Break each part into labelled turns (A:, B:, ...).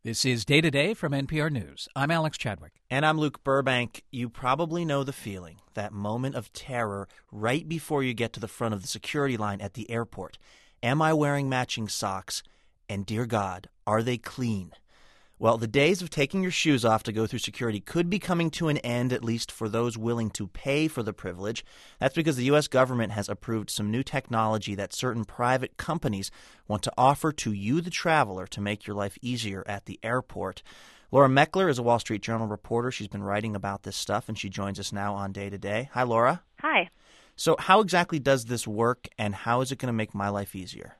A: This is Day to Day from NPR News. I'm Alex Chadwick.
B: And I'm Luke Burbank. You probably know the feeling, that moment of terror right before you get to the front of the security line at the airport. Am I wearing matching socks? And dear God, are they clean? Well, the days of taking your shoes off to go through security could be coming to an end, at least for those willing to pay for the privilege. That's because the U.S. government has approved some new technology that certain private companies want to offer to you, the traveler, to make your life easier at the airport. Laura Meckler is a Wall Street Journal reporter. She's been writing about this stuff, and she joins us now on Day to Day. Hi, Laura.
C: Hi.
B: So how exactly does this work, and how is it going to make my life easier?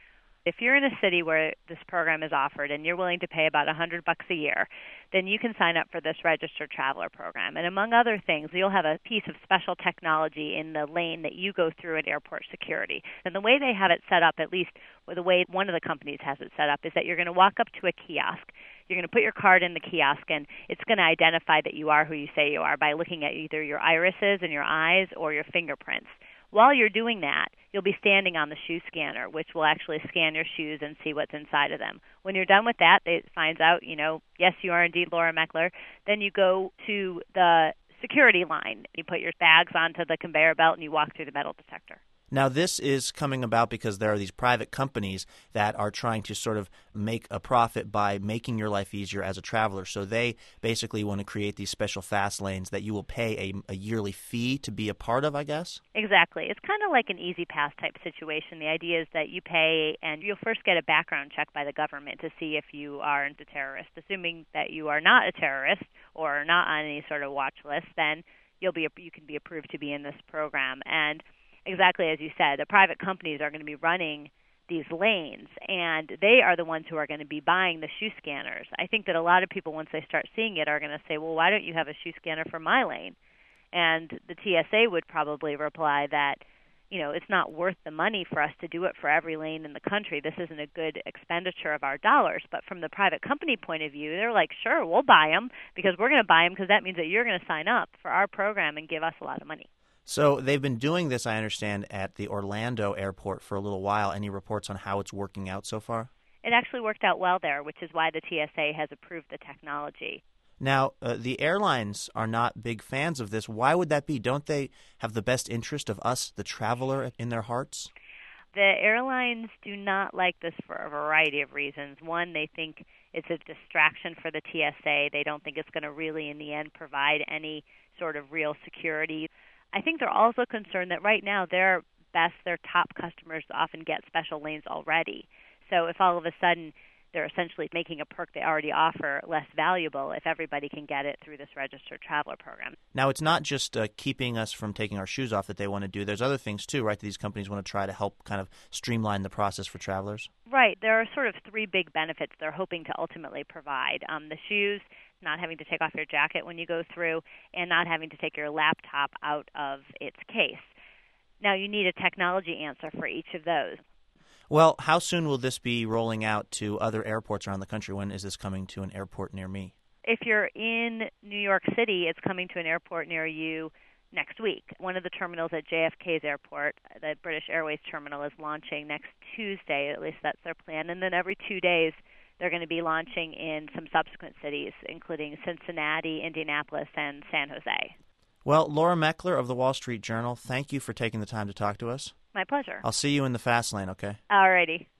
C: If you're in a city where this program is offered and you're willing to pay about $100 a year, then you can sign up for this registered traveler program. And among other things, you'll have a piece of special technology in the lane that you go through at airport security. And the way they have it set up, at least the way one of the companies has it set up, is that you're going to walk up to a kiosk. You're going to put your card in the kiosk, and it's going to identify that you are who you say you are by looking at either your irises and your eyes or your fingerprints. While you're doing that, you'll be standing on the shoe scanner, which will actually scan your shoes and see what's inside of them. When you're done with that, it finds out, yes, you are indeed Laura Meckler. Then you go to the security line. You put your bags onto the conveyor belt and you walk through the metal detector.
B: Now, this is coming about because there are these private companies that are trying to sort of make a profit by making your life easier as a traveler. So they basically want to create these special fast lanes that you will pay a yearly fee to be a part of, I guess?
C: Exactly. It's kind of like an Easy Pass type situation. The idea is that you pay and you'll first get a background check by the government to see if you aren't a terrorist. Assuming that you are not a terrorist or not on any sort of watch list, then you can be approved to be in this program. And exactly as you said, the private companies are going to be running these lanes, and they are the ones who are going to be buying the shoe scanners. I think that a lot of people, once they start seeing it, are going to say, well, why don't you have a shoe scanner for my lane? And the TSA would probably reply that, it's not worth the money for us to do it for every lane in the country. This isn't a good expenditure of our dollars. But from the private company point of view, they're like, sure, we'll buy them because we're going to buy them because that means that you're going to sign up for our program and give us a lot of money.
B: So they've been doing this, I understand, at the Orlando airport for a little while. Any reports on how it's working out so far?
C: It actually worked out well there, which is why the TSA has approved the technology.
B: Now, the airlines are not big fans of this. Why would that be? Don't they have the best interest of us, the traveler, in their hearts?
C: The airlines do not like this for a variety of reasons. One, they think it's a distraction for the TSA. They don't think it's going to really, in the end, provide any sort of real security. I think they're also concerned that right now their top customers often get special lanes already. So if all of a sudden they're essentially making a perk they already offer less valuable if everybody can get it through this registered traveler program.
B: Now, it's not just keeping us from taking our shoes off that they want to do. There's other things, too, right, that these companies want to try to help kind of streamline the process for travelers?
C: Right. There are sort of three big benefits they're hoping to ultimately provide. The shoes, not having to take off your jacket when you go through, and not having to take your laptop out of its case. Now, you need a technology answer for each of those.
B: Well, how soon will this be rolling out to other airports around the country? When is this coming to an airport near me?
C: If you're in New York City, it's coming to an airport near you next week. One of the terminals at JFK's airport, the British Airways terminal, is launching next Tuesday. At least that's their plan. And then every 2 days, they're going to be launching in some subsequent cities, including Cincinnati, Indianapolis, and San Jose.
B: Well, Laura Meckler of the Wall Street Journal, thank you for taking the time to talk to us.
C: My pleasure.
B: I'll see you in the fast lane, okay?
C: All righty.